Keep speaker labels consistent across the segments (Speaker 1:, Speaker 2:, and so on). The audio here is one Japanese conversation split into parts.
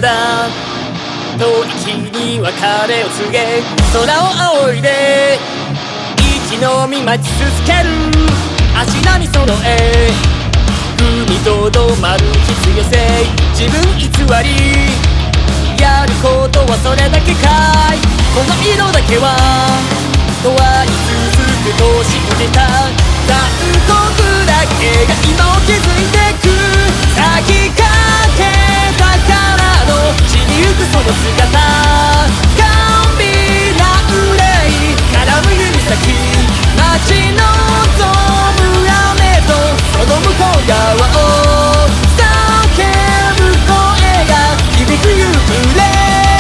Speaker 1: だ。遠い日に別れを告げ空を仰いで息のみ待ち続ける。足並み揃え踏みとどまる必要性。自分偽りやることはそれだけかい。この色だけは永遠に続くと信じた。残酷だけが今を築いてく。咲きかけたからの散りゆくその姿。甘美な憂い絡む指先。待ち望む雨とその向こう側を叫ぶ声が響く夕暮れ。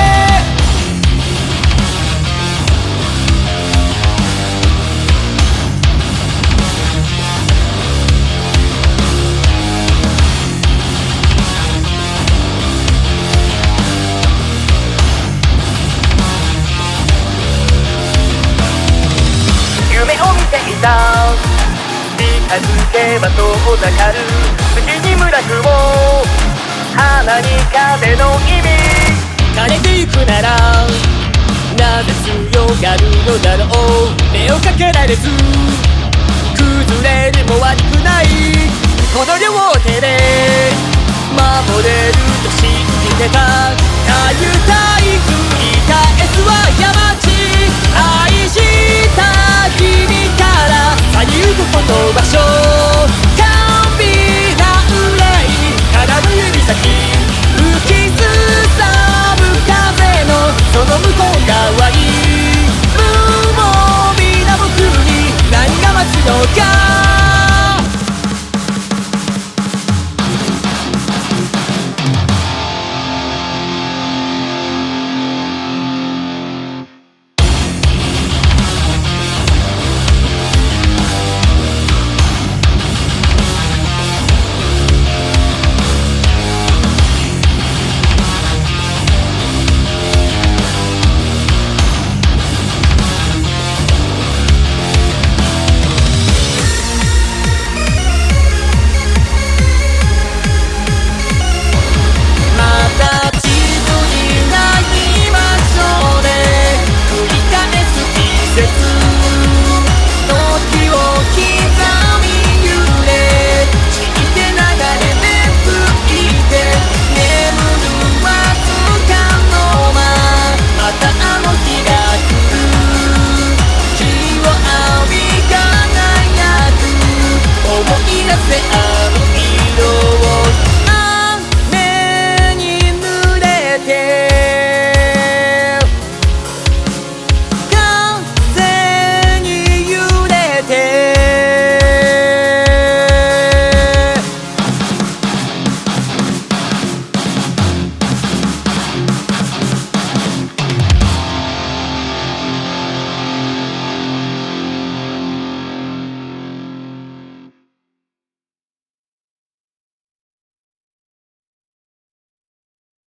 Speaker 1: 夢を見ていた。近づけば遠ざかる月に村雲。花に風の意味。枯れてゆくならなぜ強がるのだろう。目をかけられず崩れるも悪くない。この両手で守れると信じてた。たゆたい繰り返すは山。